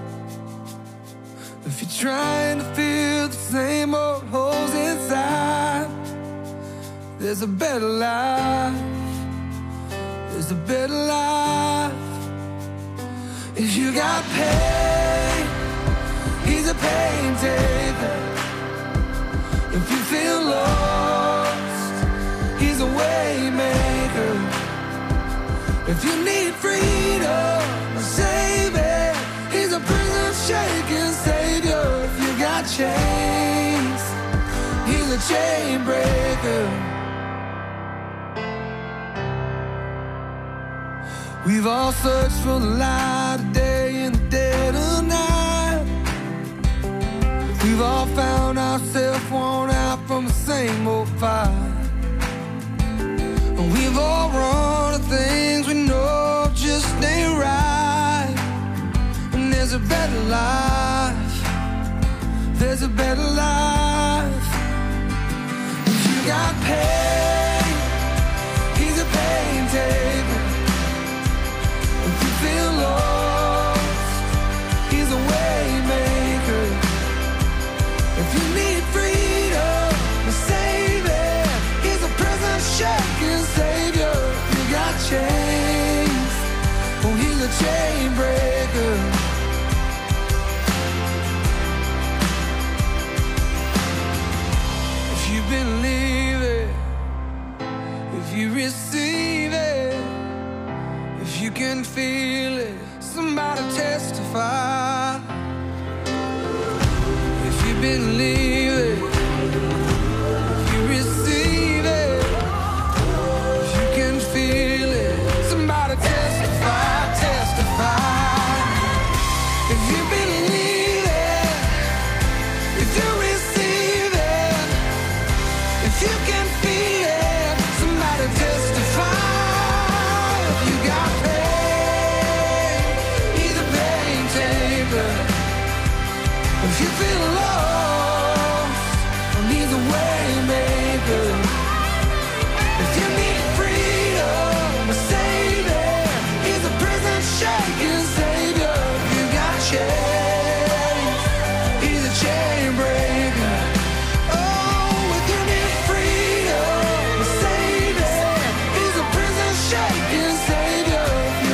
if you're trying to fill the same old holes inside, there's a better life, there's a better life. If you got pain, he's a pain taker. If you feel lost, he's a way maker. If you need freedom, a savior, he's a prison shaking savior. If you got chains, he's a chain breaker. We've all searched for the light of day in the dead of night. We've all found ourselves worn out from the same old fight. And we've all run to things we know just ain't right. And there's a better life, there's a better life. If you got pain, he's a pain taker. If you feel lost, he's a way maker. If you need freedom, a savior, he's a prison shaking savior. If you got chains, oh, he's a chain breaker. If you believe it, if you receive it, if you can feel it, somebody testify. If you believe it, if you receive it, if you can feel it, somebody testify, testify. If you believe it, if you receive it, if you can feel it, somebody testify. If you got pain, he's a pain taker. If you feel lost,